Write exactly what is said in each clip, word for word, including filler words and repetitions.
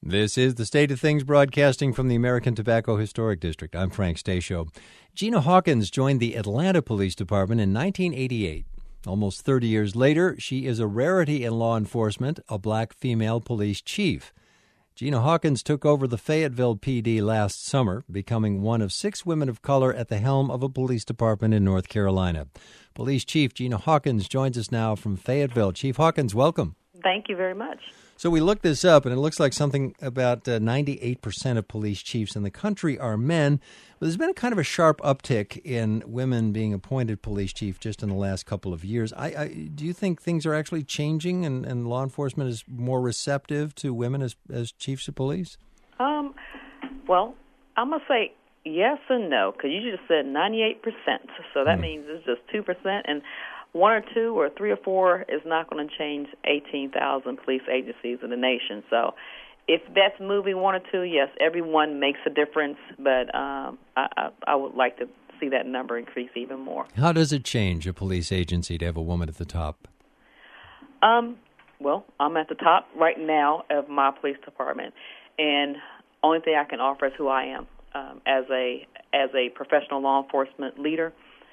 This is The State of Things, broadcasting from the American Tobacco Historic District. I'm Frank Stasio. Gina Hawkins joined the Atlanta Police Department in nineteen eighty-eight. Almost thirty years later, she is a rarity in law enforcement, a black female police chief. Gina Hawkins took over the Fayetteville P D last summer, becoming one of six women of color at the helm of a police department in North Carolina. Police Chief Gina Hawkins joins us now from Fayetteville. Chief Hawkins, welcome. Thank you very much. So we looked this up, and it looks like something about uh, ninety-eight percent of police chiefs in the country are men. But there's been a kind of a sharp uptick in women being appointed police chief just in the last couple of years. I, I, do you think things are actually changing and, and law enforcement is more receptive to women as, as chiefs of police? Um, well, I'm going to say yes and no, because you just said ninety-eight percent. So that mm. means it's just two percent. And one or two or three or four is not going to change eighteen thousand police agencies in the nation. So if that's moving one or two, yes, everyone makes a difference, but um, I, I, I would like to see that number increase even more. How does it change a police agency to have a woman at the top? Um, well, I'm at the top right now of my police department, and only thing I can offer is who I am um, as a as a professional law enforcement leader.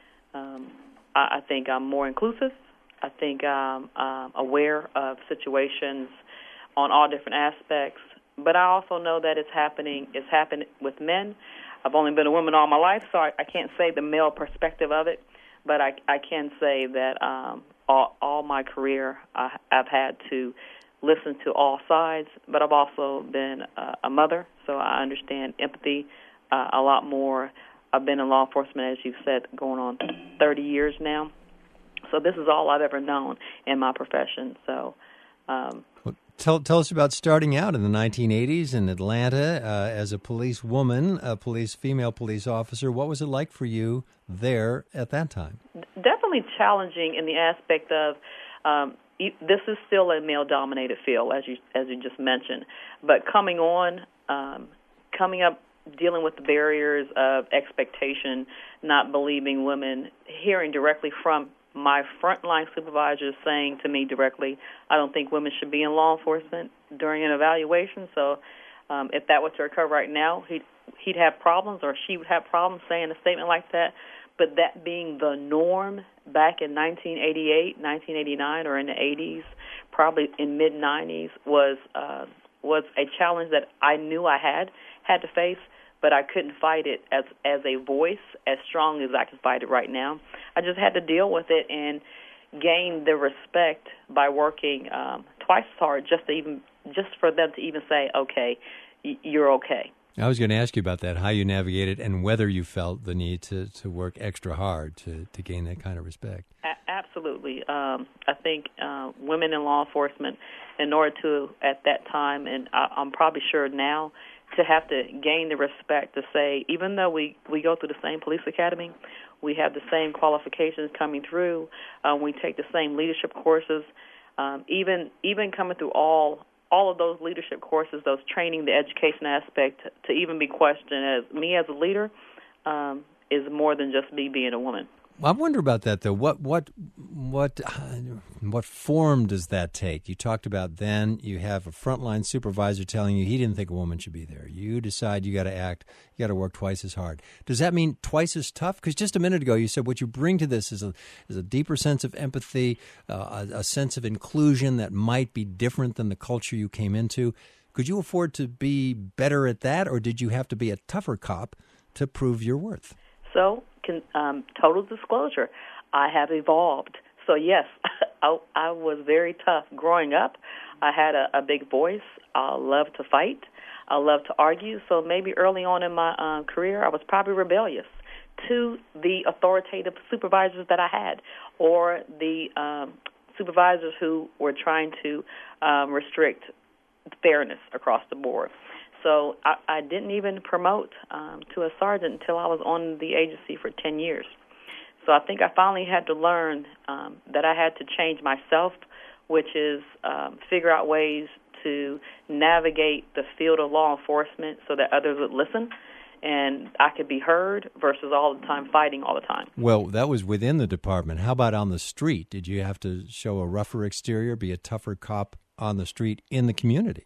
Um, I think I'm more inclusive. I think I'm um, aware of situations on all different aspects. But I also know that it's happening. It's happened with men. I've only been a woman all my life, so I, I can't say the male perspective of it. But I, I can say that um, all, all my career I, I've had to listen to all sides. But I've also been uh, a mother, so I understand empathy uh, a lot more. I've been in law enforcement, as you've said, going on thirty years now. So this is all I've ever known in my profession. So, um, well, tell tell us about starting out in the nineteen eighties in Atlanta uh, as a police woman, a police female police officer. What was it like for you there at that time? Definitely challenging in the aspect of um, this is still a male-dominated field, as you as you just mentioned. But coming on, um, coming up. Dealing with the barriers of expectation, not believing women, hearing directly from my frontline supervisors saying to me directly, I don't think women should be in law enforcement during an evaluation. So um, if that were to occur right now, he'd, he'd have problems or she would have problems saying a statement like that. But that being the norm back in nineteen eighty-eight, nineteen eighty-nine, or in the eighties, probably in mid nineties, was uh, was a challenge that I knew I had had to face. But I couldn't fight it as as a voice as strong as I can fight it right now. I just had to deal with it and gain the respect by working um, twice as hard just to even just for them to even say, okay, y- you're okay. I was going to ask you about that, how you navigated and whether you felt the need to, to work extra hard to, to gain that kind of respect. A- absolutely. Um, I think uh, women in law enforcement, in order to, at that time, and I, I'm probably sure now, to have to gain the respect to say, even though we, we go through the same police academy, we have the same qualifications coming through, uh, we take the same leadership courses, um, even even coming through all all of those leadership courses, those training, the education aspect, to even be questioned as me as a leader um, is more than just me being a woman. I wonder about that, though. What what what what form does that take? You talked about then you have a frontline supervisor telling you he didn't think a woman should be there. You decide you got to act, you got to work twice as hard. Does that mean twice as tough? Because just a minute ago you said what you bring to this is a is a deeper sense of empathy, uh, a, a sense of inclusion that might be different than the culture you came into. Could you afford to be better at that, or did you have to be a tougher cop to prove your worth? So. Can, um, total disclosure, I have evolved. So, yes, I, I was very tough. Growing up, I had a, a big voice. I love to fight. I love to argue. So maybe early on in my uh, career, I was probably rebellious to the authoritative supervisors that I had or the um, supervisors who were trying to um, restrict fairness across the board. So I, I didn't even promote um, to a sergeant until I was on the agency for ten years. So I think I finally had to learn um, that I had to change myself, which is um, figure out ways to navigate the field of law enforcement so that others would listen and I could be heard versus all the time fighting all the time. Well, that was within the department. How about on the street? Did you have to show a rougher exterior, be a tougher cop on the street in the community? And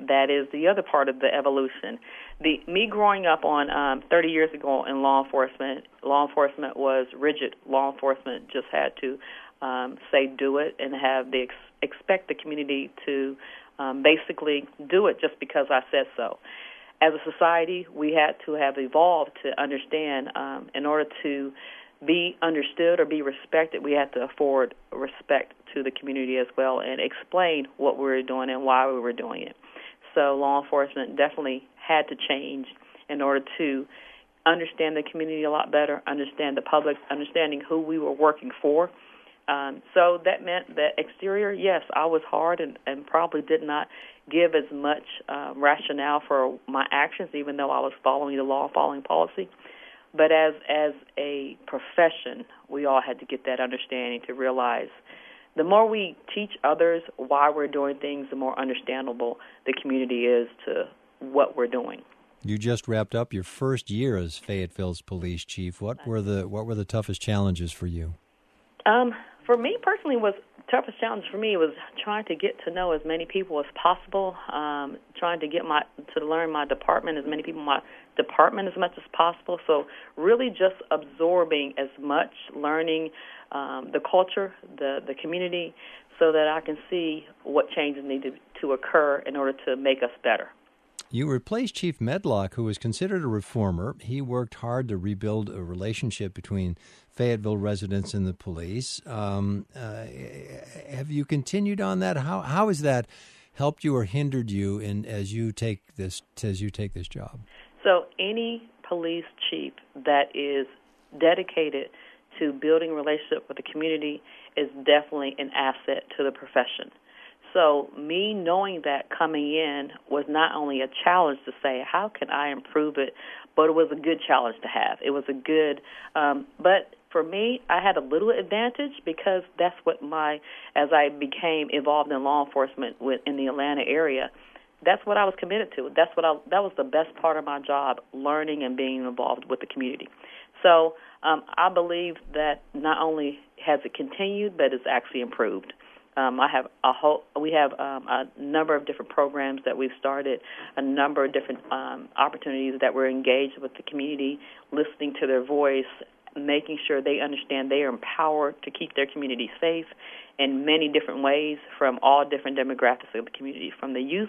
that is the other part of the evolution. The me growing up on um, thirty years ago in law enforcement, law enforcement was rigid. Law enforcement just had to um, say do it and have the ex- expect the community to um, basically do it just because I said so. As a society, we had to have evolved to understand um, in order to be understood or be respected, we had to afford respect to the community as well and explain what we were doing and why we were doing it. So law enforcement definitely had to change in order to understand the community a lot better, understand the public, understanding who we were working for. Um, so that meant that exterior, yes, I was hard and, and probably did not give as much uh, rationale for my actions, even though I was following the law, following policy. But as as a profession, we all had to get that understanding to realize the more we teach others why we're doing things, the more understandable the community is to what we're doing. You just wrapped up your first year as Fayetteville's police chief. What were the what were the toughest challenges for you? Um, for me personally, was toughest challenge for me was trying to get to know as many people as possible, um, trying to get my to learn my department, as many people in my department as much as possible. So really just absorbing as much, learning um, the culture, the, the community, so that I can see what changes need to, to occur in order to make us better. You replaced Chief Medlock, who was considered a reformer. He worked hard to rebuild a relationship between Fayetteville residents and the police. Um, uh, have you continued on that? How how has that helped you or hindered you in as you take this as you take this job? So any police chief that is dedicated to building a relationship with the community is definitely an asset to the profession. So me knowing that coming in was not only a challenge to say, how can I improve it, but it was a good challenge to have. It was a good, um, but for me, I had a little advantage because that's what my, as I became involved in law enforcement with, in the Atlanta area, that's what I was committed to. That's what I, that was the best part of my job, learning and being involved with the community. So um, I believe that not only has it continued, but it's actually improved. Um, I have a whole. We have um, a number of different programs that we've started, a number of different um, opportunities that we're engaged with the community, listening to their voice, making sure they understand they are empowered to keep their community safe in many different ways from all different demographics of the community, from the youth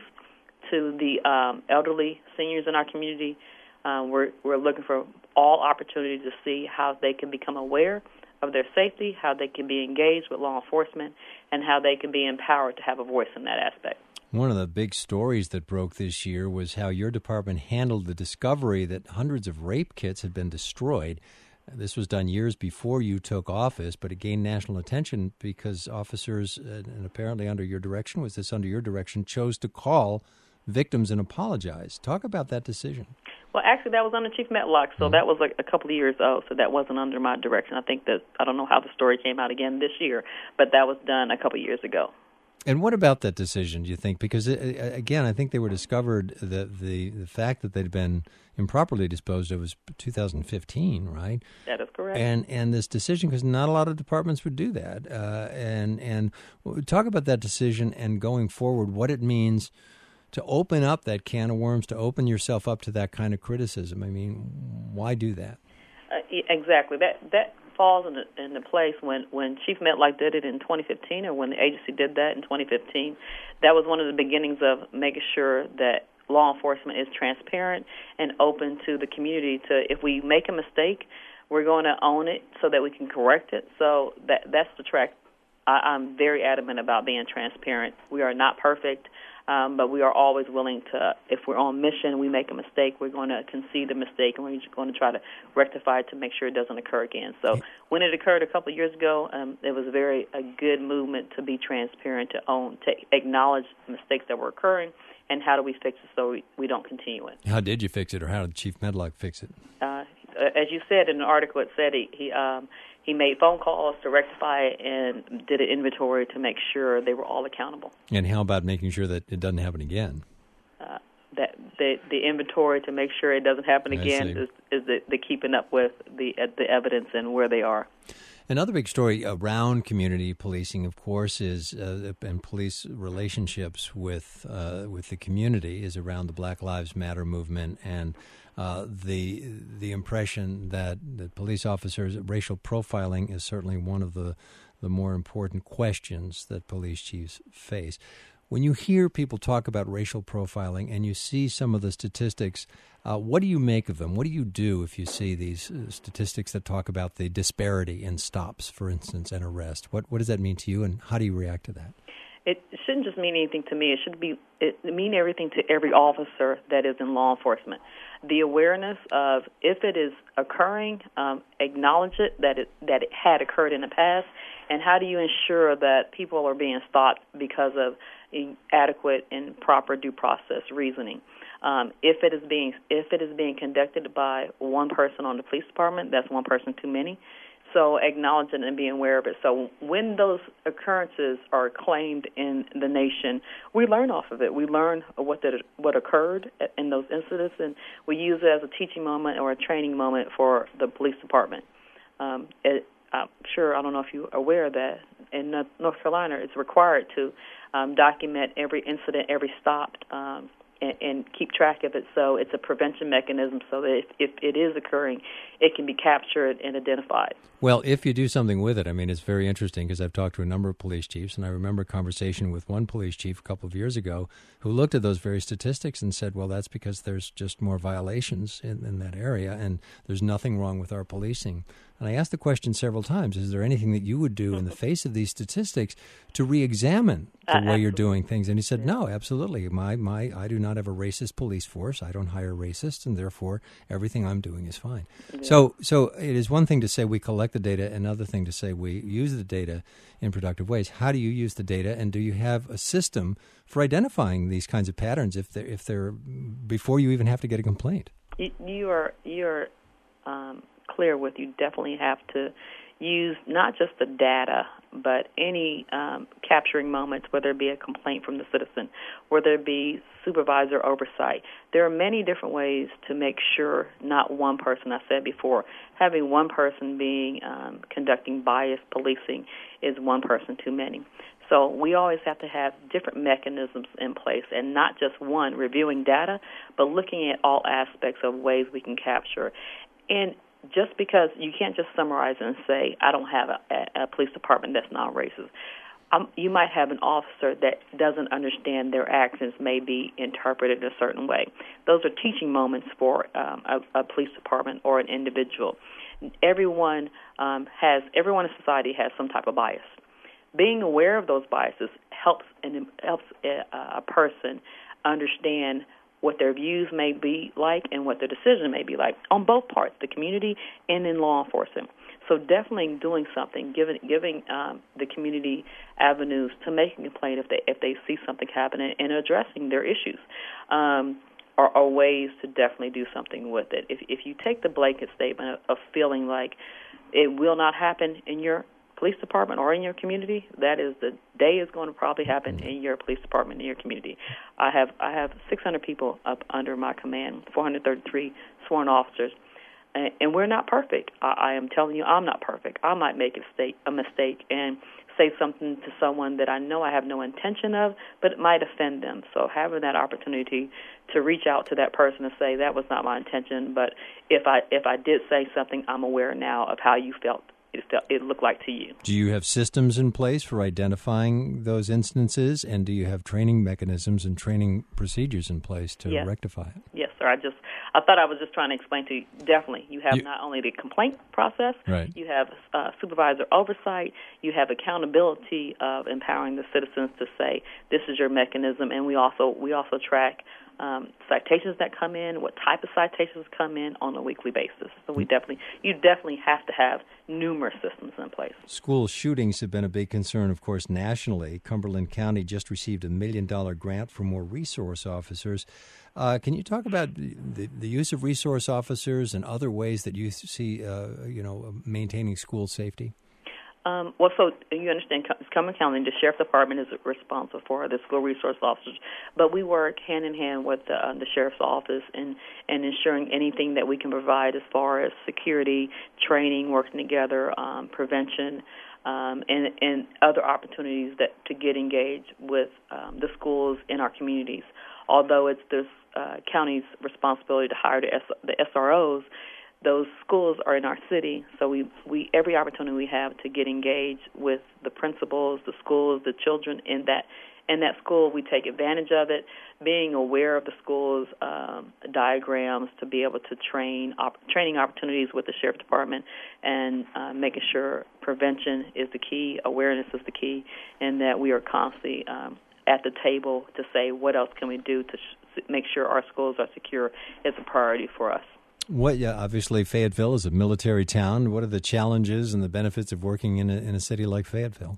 to the um, elderly seniors in our community. Uh, we're we're looking for all opportunities to see how they can become aware of their safety, how they can be engaged with law enforcement, and how they can be empowered to have a voice in that aspect. One of the big stories that broke this year was how your department handled the discovery that hundreds of rape kits had been destroyed. This was done years before you took office, but it gained national attention because officers, and apparently under your direction, was this under your direction, chose to call victims and apologize. Talk about that decision. Well, actually, that was under Chief Medlock, so mm-hmm. that was like a couple of years old, so that wasn't under my direction. I think that, I don't know how the story came out again this year, but that was done a couple of years ago. And what about that decision, do you think? Because, it, again, I think they were discovered, the, the the fact that they'd been improperly disposed of was two thousand fifteen, right? That is correct. And and this decision, because not a lot of departments would do that. Uh, and, and talk about that decision and going forward, what it means to open up that can of worms, to open yourself up to that kind of criticism. I mean, why do that? Uh, exactly. That that falls into, into place when, when Chief Medlock did it in twenty fifteen, or when the agency did that in twenty fifteen. That was one of the beginnings of making sure that law enforcement is transparent and open to the community. To if we make a mistake, we're going to own it so that we can correct it. So that that's the track. I, I'm very adamant about being transparent. We are not perfect. Um, but we are always willing to, if we're on mission, we make a mistake, we're going to concede the mistake, and we're going to try to rectify it to make sure it doesn't occur again. So when it occurred a couple of years ago, um, it was very a good movement to be transparent, to own, to acknowledge mistakes that were occurring, and how do we fix it so we, we don't continue it. How did you fix it, or how did Chief Medlock fix it? Uh, as you said in the article, it said he he, um, he made phone calls to rectify it and did an inventory to make sure they were all accountable. And how about making sure that it doesn't happen again? Uh, that the the inventory to make sure it doesn't happen again is, is the, the keeping up with the uh, the evidence and where they are. Another big story around community policing, of course, is uh, and police relationships with uh, with the community is around the Black Lives Matter movement and uh, the the impression that, that police officers, racial profiling is certainly one of the the more important questions that police chiefs face. When you hear people talk about racial profiling and you see some of the statistics, uh, what do you make of them? What do you do if you see these uh, statistics that talk about the disparity in stops, for instance, and arrest? What what does that mean to you, and how do you react to that? It shouldn't just mean anything to me. It should be it mean everything to every officer that is in law enforcement. The awareness of if it is occurring, um, acknowledge it that it that it had occurred in the past, and how do you ensure that people are being stopped because of adequate and proper due process reasoning. Um, if it is being if it is being conducted by one person on the police department, that's one person too many. So acknowledge it and being aware of it. So when those occurrences are claimed in the nation, we learn off of it. We learn what the, what occurred in those incidents, and we use it as a teaching moment or a training moment for the police department. Um, it, I'm sure, I don't know if you're aware of that, in North Carolina, it's required to um, document every incident, every stop, um, and, and keep track of it. So it's a prevention mechanism so that if, if it is occurring, it can be captured and identified. Well, if you do something with it, I mean, it's very interesting because I've talked to a number of police chiefs, and I remember a conversation with one police chief a couple of years ago who looked at those very statistics and said, well, that's because there's just more violations in, in that area, and there's nothing wrong with our policing. And I asked the question several times, is there anything that you would do in the face of these statistics to re-examine the uh, way you're doing things? And he said, no, absolutely. My, my, I do not have a racist police force. I don't hire racists, and therefore everything I'm doing is fine. Yeah. So so it is one thing to say we collect the data, another thing to say we use the data in productive ways. How do you use the data, and do you have a system for identifying these kinds of patterns if they're, if they're before you even have to get a complaint? You, you are, you're... Um clear with you definitely have to use not just the data, but any um, capturing moments, whether it be a complaint from the citizen, whether it be supervisor oversight. There are many different ways to make sure not one person, I said before, having one person being um, conducting biased policing is one person too many. So we always have to have different mechanisms in place, and not just one, reviewing data, but looking at all aspects of ways we can capture. And just because you can't just summarize it and say, I don't have a, a police department that's non-racist. Um, you might have an officer that doesn't understand their actions may be interpreted a certain way. Those are teaching moments for um, a, a police department or an individual. Everyone um, has, everyone in society has some type of bias. Being aware of those biases helps and helps a, a person understand what their views may be like and what their decision may be like on both parts, the community and in law enforcement. So definitely doing something, giving giving um, the community avenues to make a complaint if they if they see something happening, and addressing their issues um, are, are ways to definitely do something with it. If if you take the blanket statement of, of feeling like it will not happen in your police department or in your community, that is the day is going to probably happen in your police department, in your community. I have I have six hundred people up under my command, four hundred thirty-three sworn officers, and, and we're not perfect. I, I am telling you, I'm not perfect. I might make a mistake, a mistake and say something to someone that I know I have no intention of, but it might offend them. So having that opportunity to reach out to that person and say, that was not my intention, but if I if I did say something, I'm aware now of how you felt It, felt, it looked like to you. Do you have systems in place for identifying those instances, and do you have training mechanisms and training procedures in place to yes. rectify it? Yes, sir. I just I thought I was just trying to explain to you. Definitely, you have you, not only the complaint process, right. you have uh, supervisor oversight, you have accountability of empowering the citizens to say this is your mechanism, and we also we also track Um, citations that come in, what type of citations come in on a weekly basis. So we definitely, you definitely have to have numerous systems in place. School shootings have been a big concern, of course, nationally. Cumberland County just received a million dollar grant for more resource officers. Uh, can you talk about the, the use of resource officers and other ways that you see, uh, you know, maintaining school safety? Um, well, so you understand, Cumberland County, the Sheriff's Department is responsible for the school resource officers, but we work hand in hand with the, uh, the Sheriff's Office in, in ensuring anything that we can provide as far as security, training, working together, um, prevention, um, and, and other opportunities that to get engaged with um, the schools in our communities. Although it's the uh, county's responsibility to hire the, S- the S R Os, those schools are in our city, so we, we every opportunity we have to get engaged with the principals, the schools, the children in that in that school, we take advantage of it, being aware of the school's um, diagrams to be able to train op- training opportunities with the Sheriff's Department, and uh, making sure prevention is the key, awareness is the key, and that we are constantly um, at the table to say what else can we do to sh- make sure our schools are secure is a priority for us. What, yeah, obviously, Fayetteville is a military town. What are the challenges and the benefits of working in a, in a city like Fayetteville?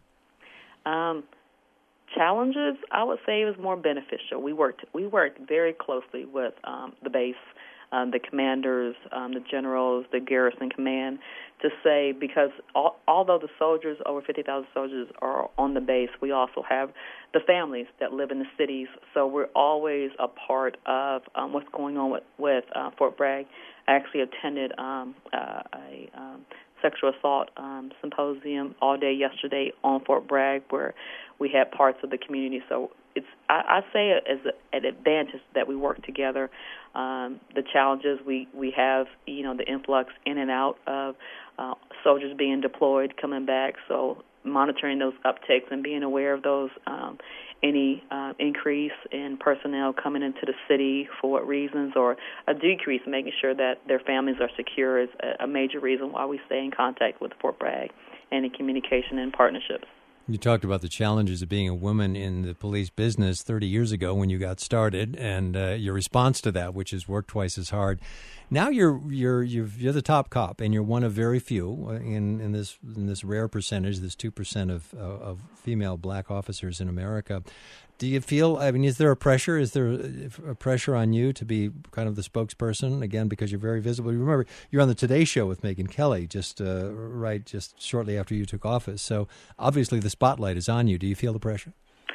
Um, challenges, I would say, it was more beneficial. We worked we worked very closely with um, the base, um, the commanders, um, the generals, the garrison command, to say, because all, although the soldiers, over fifty thousand soldiers, are on the base, we also have the families that live in the cities. So we're always a part of um, what's going on with, with uh, Fort Bragg. I actually attended um, uh, a um, sexual assault um, symposium all day yesterday on Fort Bragg, where we had parts of the community. So it's I, I say it as a, an advantage that we work together. Um, the challenges we, we have, you know, the influx in and out of uh, soldiers being deployed, coming back. So monitoring those upticks and being aware of those, um, any uh, increase in personnel coming into the city for what reasons, or a decrease, making sure that their families are secure is a, a major reason why we stay in contact with Fort Bragg and in communication and partnerships. You talked about the challenges of being a woman in the police business thirty years ago when you got started, and uh, your response to that, which is work twice as hard. Now you're you're you're you're the top cop, and you're one of very few in, in this in this rare percentage, this two percent of uh, of female black officers in America. Do you feel? I mean, is there a pressure? Is there a pressure on you to be kind of the spokesperson again because you're very visible? You remember you're on the Today Show with Megyn Kelly just uh, right just shortly after you took office. So obviously the spotlight is on you. Do you feel the pressure?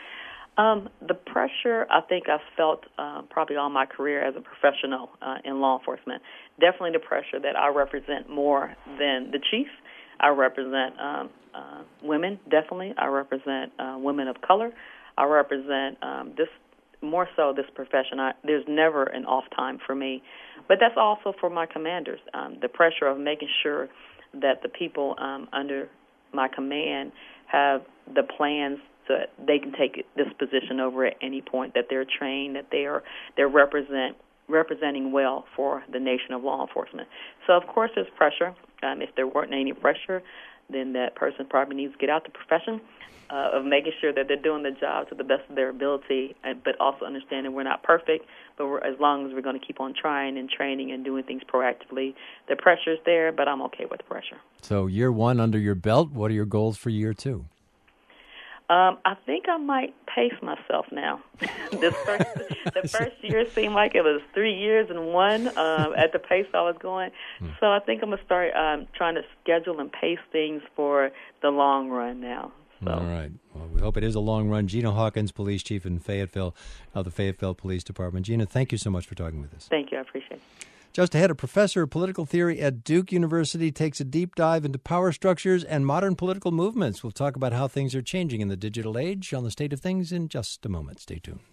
Um, the pressure, I think I've felt uh, probably all my career as a professional uh, in law enforcement. Definitely the pressure that I represent more than the chief. I represent um, uh, women, definitely. I represent uh, women of color. I represent um, this more so this profession. I, there's never an off time for me, but that's also for my commanders. Um, the pressure of making sure that the people um, under my command have the plans so that they can take this position over at any point, that they're trained, that they are they're represent representing well for the nation of law enforcement. So of course there's pressure. Um, if there weren't any pressure, then that person probably needs to get out the profession uh, of making sure that they're doing the job to the best of their ability, but also understanding we're not perfect, but we're, as long as we're going to keep on trying and training and doing things proactively, the pressure's there, but I'm okay with the pressure. So year one under your belt, what are your goals for year two? Um, I think I might pace myself now. this first, the first year seemed like it was three years and one um, at the pace I was going. Hmm. So I think I'm going to start um, trying to schedule and pace things for the long run now. So. All right. Well, we hope it is a long run. Gina Hawkins, Police Chief in Fayetteville, of the Fayetteville Police Department. Gina, thank you so much for talking with us. Thank you. I appreciate it. Just ahead, a professor of political theory at Duke University takes a deep dive into power structures and modern political movements. We'll talk about how things are changing in the digital age on the State of Things in just a moment. Stay tuned.